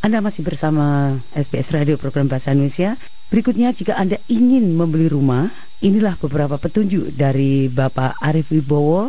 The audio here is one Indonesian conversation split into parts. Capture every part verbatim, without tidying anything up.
Anda masih bersama S B S Radio Program Bahasa Indonesia. Berikutnya, jika Anda ingin membeli rumah, inilah beberapa petunjuk dari Bapak Arief Wibowo,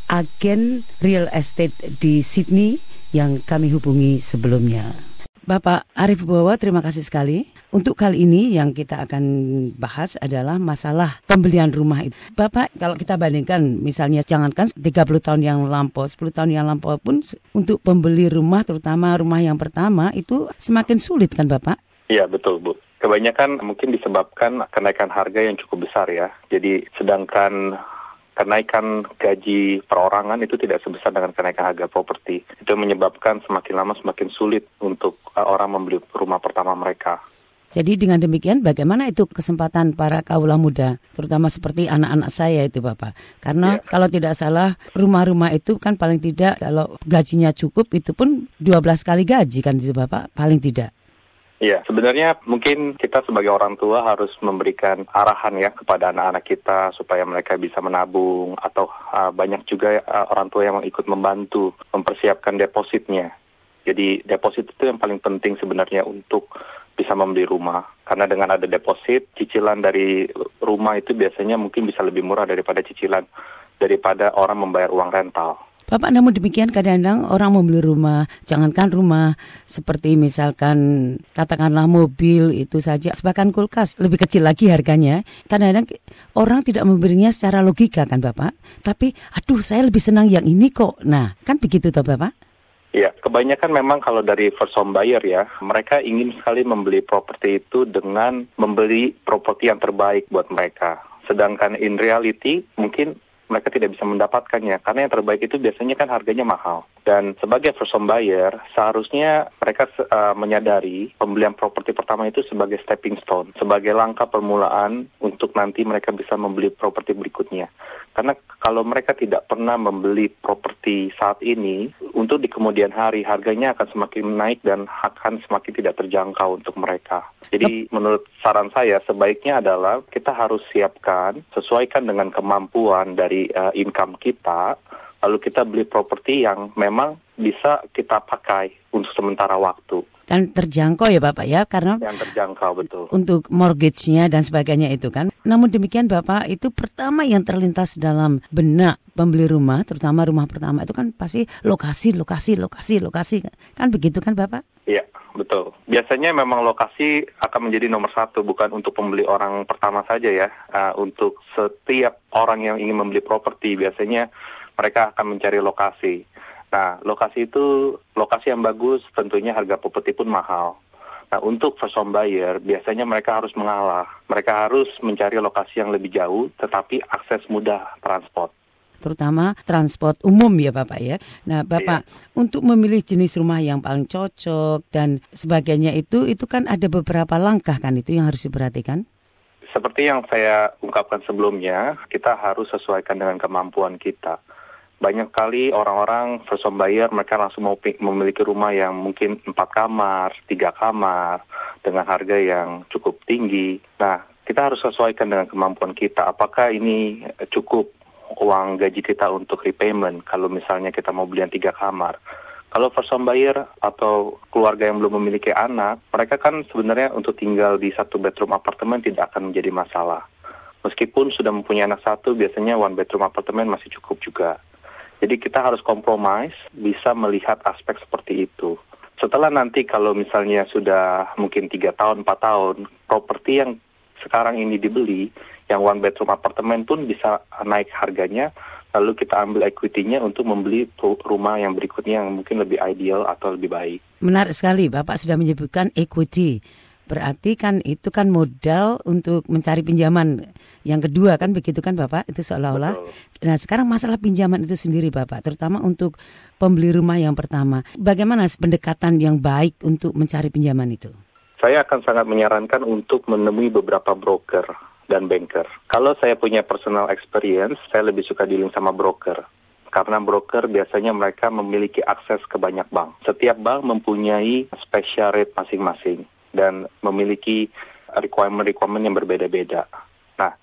agen real estate di Sydney yang kami hubungi sebelumnya. Bapak Arief Wibowo, terima kasih sekali. Untuk kali ini yang kita akan bahas adalah masalah pembelian rumah itu. Bapak, kalau kita bandingkan misalnya jangankan tiga puluh tahun yang lampau, sepuluh tahun yang lampau pun untuk pembeli rumah, terutama rumah yang pertama, itu semakin sulit kan Bapak? Iya, betul Bu. Kebanyakan mungkin disebabkan kenaikan harga yang cukup besar ya. Jadi sedangkan kenaikan gaji perorangan itu tidak sebesar dengan kenaikan harga properti. Itu menyebabkan semakin lama semakin sulit untuk orang membeli rumah pertama mereka. Jadi dengan demikian bagaimana itu kesempatan para kaula muda, terutama seperti anak-anak saya itu Bapak. Karena ya, kalau tidak salah rumah-rumah itu kan paling tidak kalau gajinya cukup itu pun dua belas kali gaji kan itu Bapak, paling tidak. Iya, sebenarnya mungkin kita sebagai orang tua harus memberikan arahan ya kepada anak-anak kita supaya mereka bisa menabung atau uh, banyak juga uh, orang tua yang ikut membantu mempersiapkan depositnya. Jadi deposit itu yang paling penting sebenarnya untuk bisa membeli rumah. Karena dengan ada deposit, cicilan dari rumah itu biasanya mungkin bisa lebih murah daripada cicilan daripada orang membayar uang rental. Bapak, namun demikian kadang-kadang orang membeli rumah, jangankan rumah, seperti misalkan katakanlah mobil itu saja, bahkan kulkas lebih kecil lagi harganya. Kadang-kadang orang tidak membelinya secara logika kan Bapak, tapi aduh saya lebih senang yang ini kok. Nah, kan begitu toh Bapak? Ya, kebanyakan memang kalau dari first home buyer ya, mereka ingin sekali membeli properti itu dengan membeli properti yang terbaik buat mereka. Sedangkan in reality mungkin mereka tidak bisa mendapatkannya, karena yang terbaik itu biasanya kan harganya mahal. Dan sebagai first home buyer, seharusnya mereka uh, menyadari pembelian properti pertama itu sebagai stepping stone, sebagai langkah permulaan untuk nanti mereka bisa membeli properti berikutnya. Karena kalau mereka tidak pernah membeli properti saat ini, untuk di kemudian hari harganya akan semakin naik dan akan semakin tidak terjangkau untuk mereka. Jadi menurut saran saya, sebaiknya adalah kita harus siapkan, sesuaikan dengan kemampuan dari uh, income kita, lalu kita beli properti yang memang bisa kita pakai untuk sementara waktu. Dan terjangkau ya Bapak ya, karena yang terjangkau betul. Untuk mortgage-nya dan sebagainya itu kan. Namun demikian Bapak, itu pertama yang terlintas dalam benak pembeli rumah, terutama rumah pertama itu kan pasti lokasi, lokasi, lokasi, lokasi. Kan begitu kan Bapak? Iya, betul. Biasanya memang lokasi akan menjadi nomor satu, bukan untuk pembeli orang pertama saja ya. Uh, untuk setiap orang yang ingin membeli properti, biasanya mereka akan mencari lokasi. Nah, lokasi itu, lokasi yang bagus, tentunya harga properti pun mahal. Nah, untuk first home buyer, biasanya mereka harus mengalah. Mereka harus mencari lokasi yang lebih jauh, tetapi akses mudah transport. Terutama transport umum ya Bapak ya. Nah Bapak, iya, untuk memilih jenis rumah yang paling cocok dan sebagainya itu, itu kan ada beberapa langkah kan itu yang harus diperhatikan? Seperti yang saya ungkapkan sebelumnya, kita harus sesuaikan dengan kemampuan kita. Banyak kali orang-orang first home buyer mereka langsung mau memiliki rumah yang mungkin empat kamar, tiga kamar, dengan harga yang cukup tinggi. Nah, kita harus sesuaikan dengan kemampuan kita. Apakah ini cukup uang gaji kita untuk repayment kalau misalnya kita mau beli yang tiga kamar? Kalau first home buyer atau keluarga yang belum memiliki anak, mereka kan sebenarnya untuk tinggal di satu bedroom apartemen tidak akan menjadi masalah. Meskipun sudah mempunyai anak satu, biasanya one bedroom apartemen masih cukup juga. Jadi kita harus kompromis, bisa melihat aspek seperti itu. Setelah nanti kalau misalnya sudah mungkin tiga tahun, empat tahun, properti yang sekarang ini dibeli, yang one bedroom apartemen pun bisa naik harganya, lalu kita ambil equity-nya untuk membeli rumah yang berikutnya yang mungkin lebih ideal atau lebih baik. Menarik sekali, Bapak sudah menyebutkan equity. Berarti kan itu kan modal untuk mencari pinjaman yang kedua kan begitu kan Bapak, itu seolah-olah. Betul. Nah sekarang masalah pinjaman itu sendiri Bapak, terutama untuk pembeli rumah yang pertama. Bagaimana pendekatan yang baik untuk mencari pinjaman itu? Saya akan sangat menyarankan untuk menemui beberapa broker dan banker. Kalau saya punya personal experience, saya lebih suka dealing sama broker. Karena broker biasanya mereka memiliki akses ke banyak bank. Setiap bank mempunyai special rate masing-masing dan memiliki requirement-requirement yang berbeda-beda. Nah,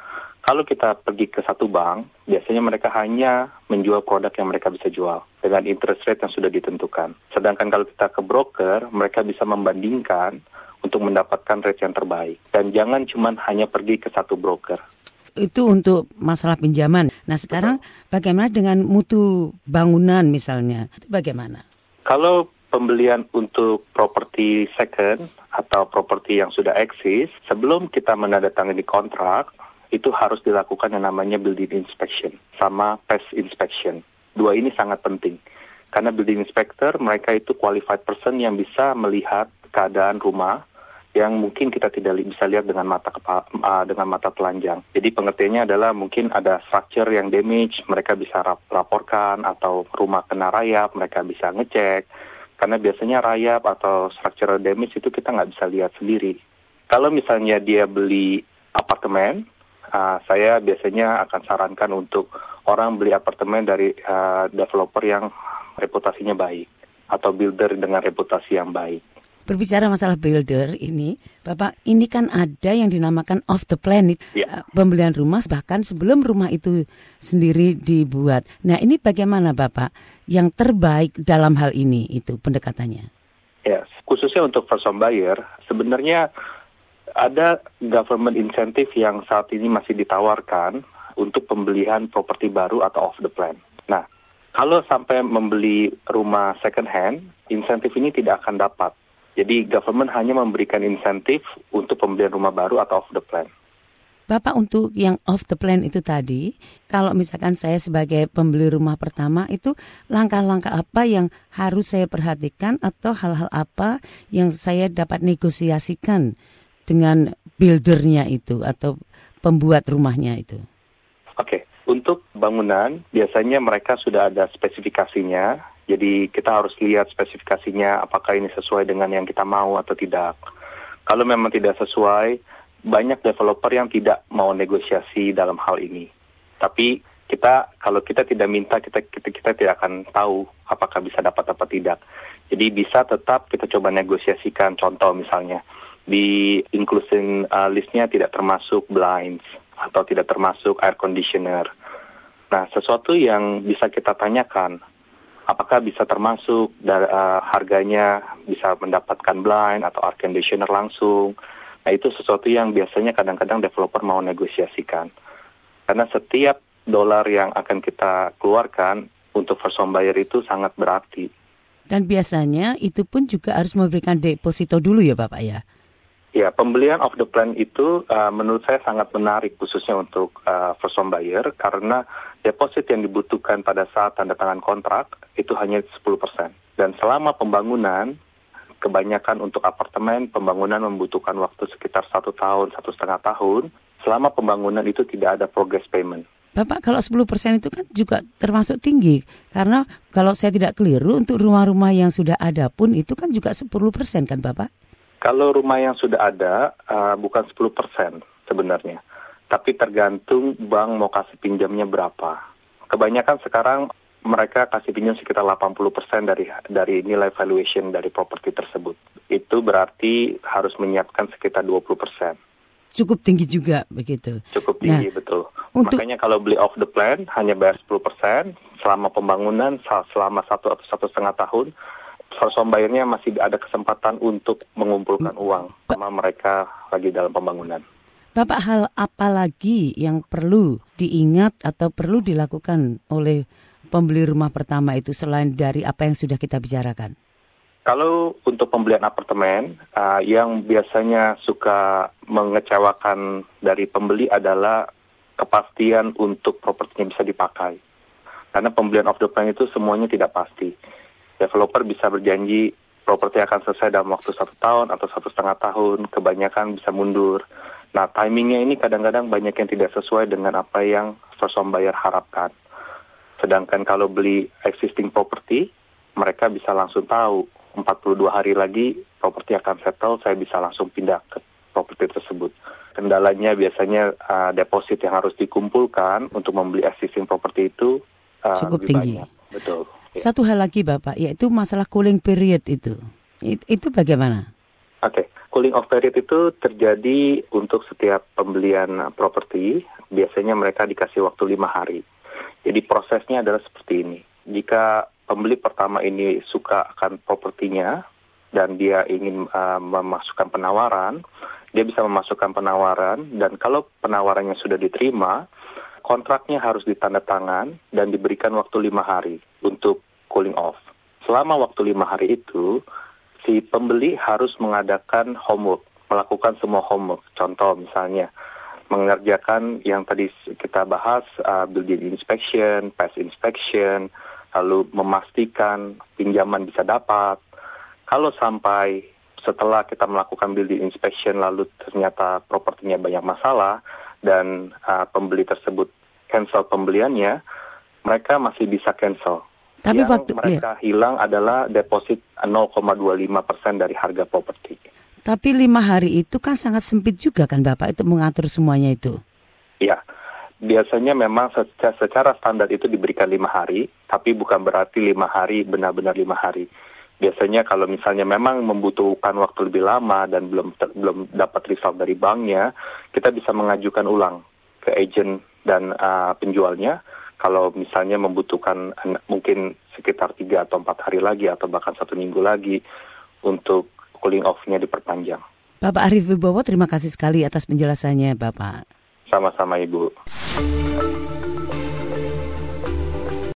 Kalau kita pergi ke satu bank, biasanya mereka hanya menjual produk yang mereka bisa jual dengan interest rate yang sudah ditentukan. Sedangkan kalau kita ke broker, mereka bisa membandingkan untuk mendapatkan rate yang terbaik. Dan jangan cuma hanya pergi ke satu broker. Itu untuk masalah pinjaman. Nah sekarang bagaimana dengan mutu bangunan misalnya? Itu bagaimana? Kalau pembelian untuk properti second atau properti yang sudah eksis, sebelum kita menandatangani kontrak, itu harus dilakukan yang namanya building inspection sama pest inspection. Dua ini sangat penting. Karena building inspector, mereka itu qualified person yang bisa melihat keadaan rumah yang mungkin kita tidak bisa lihat dengan mata kepa, uh, dengan mata telanjang. Jadi pengertiannya adalah mungkin ada structure yang damage, mereka bisa rap- laporkan, atau rumah kena rayap, mereka bisa ngecek. Karena biasanya rayap atau structural damage itu kita nggak bisa lihat sendiri. Kalau misalnya dia beli apartemen, Uh, saya biasanya akan sarankan untuk orang beli apartemen dari uh, developer yang reputasinya baik atau builder dengan reputasi yang baik. Berbicara masalah builder ini, Bapak, ini kan ada yang dinamakan off the plan, ya. uh, pembelian rumah bahkan sebelum rumah itu sendiri dibuat. Nah ini bagaimana Bapak yang terbaik dalam hal ini itu pendekatannya? Ya, khususnya untuk first home buyer, sebenarnya ada government insentif yang saat ini masih ditawarkan untuk pembelian properti baru atau off the plan. Nah, kalau sampai membeli rumah second hand, insentif ini tidak akan dapat. Jadi government hanya memberikan insentif untuk pembelian rumah baru atau off the plan. Bapak, untuk yang off the plan itu tadi, kalau misalkan saya sebagai pembeli rumah pertama, itu langkah-langkah apa yang harus saya perhatikan atau hal-hal apa yang saya dapat negosiasikan dengan buildernya itu atau pembuat rumahnya itu? Oke, untuk bangunan biasanya mereka sudah ada spesifikasinya. Jadi kita harus lihat spesifikasinya apakah ini sesuai dengan yang kita mau atau tidak. Kalau memang tidak sesuai, banyak developer yang tidak mau negosiasi dalam hal ini. Tapi kita kalau kita tidak minta, kita kita, kita tidak akan tahu apakah bisa dapat atau tidak. Jadi bisa tetap kita coba negosiasikan. Contoh misalnya, di inclusion uh, listnya tidak termasuk blinds atau tidak termasuk air conditioner. Nah, sesuatu yang bisa kita tanyakan, apakah bisa termasuk dari, uh, harganya bisa mendapatkan blind atau air conditioner langsung. Nah, itu sesuatu yang biasanya kadang-kadang developer mau negosiasikan. Karena setiap dolar yang akan kita keluarkan untuk first home buyer itu sangat berarti. Dan biasanya itu pun juga harus memberikan deposito dulu ya Bapak ya? Ya, pembelian off the plan itu uh, menurut saya sangat menarik khususnya untuk uh, first home buyer karena deposit yang dibutuhkan pada saat tanda tangan kontrak itu hanya sepuluh persen. Dan selama pembangunan, kebanyakan untuk apartemen, pembangunan membutuhkan waktu sekitar satu tahun, satu setengah tahun. Selama pembangunan itu tidak ada progress payment. Bapak, kalau sepuluh persen itu kan juga termasuk tinggi. Karena kalau saya tidak keliru, untuk rumah-rumah yang sudah ada pun itu kan juga sepuluh persen kan Bapak? Kalau rumah yang sudah ada, uh, bukan sepuluh persen sebenarnya. Tapi tergantung bank mau kasih pinjamnya berapa. Kebanyakan sekarang mereka kasih pinjam sekitar delapan puluh persen dari dari nilai valuation dari properti tersebut. Itu berarti harus menyiapkan sekitar dua puluh persen. Cukup tinggi juga begitu. Cukup tinggi, nah, betul. Untuk... Makanya kalau beli off the plan hanya bayar sepuluh persen selama pembangunan, selama satu atau satu setengah tahun. First home buyer-nya masih ada kesempatan untuk mengumpulkan uang sama mereka lagi dalam pembangunan. Bapak, hal apa lagi yang perlu diingat atau perlu dilakukan oleh pembeli rumah pertama itu selain dari apa yang sudah kita bicarakan? Kalau untuk pembelian apartemen, uh, yang biasanya suka mengecewakan dari pembeli adalah kepastian untuk propertinya bisa dipakai. Karena pembelian off the plan itu semuanya tidak pasti. Developer bisa berjanji properti akan selesai dalam waktu satu tahun atau satu setengah tahun, kebanyakan bisa mundur. Nah, timingnya ini kadang-kadang banyak yang tidak sesuai dengan apa yang first home buyer harapkan. Sedangkan kalau beli existing property, mereka bisa langsung tahu empat puluh dua hari lagi properti akan settle, saya bisa langsung pindah ke properti tersebut. Kendalanya biasanya uh, deposit yang harus dikumpulkan untuk membeli existing property itu uh, cukup lebih tinggi. Banyak. Betul. Satu hal lagi Bapak, yaitu masalah cooling period itu. It, itu bagaimana? Oke, okay. Cooling off period itu terjadi untuk setiap pembelian properti, biasanya mereka dikasih waktu lima hari. Jadi prosesnya adalah seperti ini. Jika pembeli pertama ini suka akan propertinya dan dia ingin uh, memasukkan penawaran, dia bisa memasukkan penawaran, dan kalau penawarannya sudah diterima, kontraknya harus ditandatangan dan diberikan waktu lima hari untuk cooling off. Selama waktu lima hari itu, si pembeli harus mengadakan homework, melakukan semua homework. Contoh misalnya, mengerjakan yang tadi kita bahas, uh, building inspection, pest inspection, lalu memastikan pinjaman bisa dapat. Kalau sampai setelah kita melakukan building inspection lalu ternyata propertinya banyak masalah dan uh, pembeli tersebut cancel pembeliannya, mereka masih bisa cancel. Tapi yang waktu, mereka iya. hilang adalah deposit nol koma dua lima persen dari harga properti. Tapi lima hari itu kan sangat sempit juga kan Bapak itu mengatur semuanya itu. Ya, biasanya memang secara, secara standar itu diberikan lima hari, tapi bukan berarti lima hari benar-benar lima hari. Biasanya kalau misalnya memang membutuhkan waktu lebih lama dan belum ter, belum dapat result dari banknya, kita bisa mengajukan ulang ke agent dan uh, penjualnya. Kalau misalnya membutuhkan uh, mungkin sekitar tiga atau empat hari lagi atau bahkan satu minggu lagi untuk cooling off-nya diperpanjang. Bapak Arif Wibowo, terima kasih sekali atas penjelasannya Bapak. Sama-sama Ibu.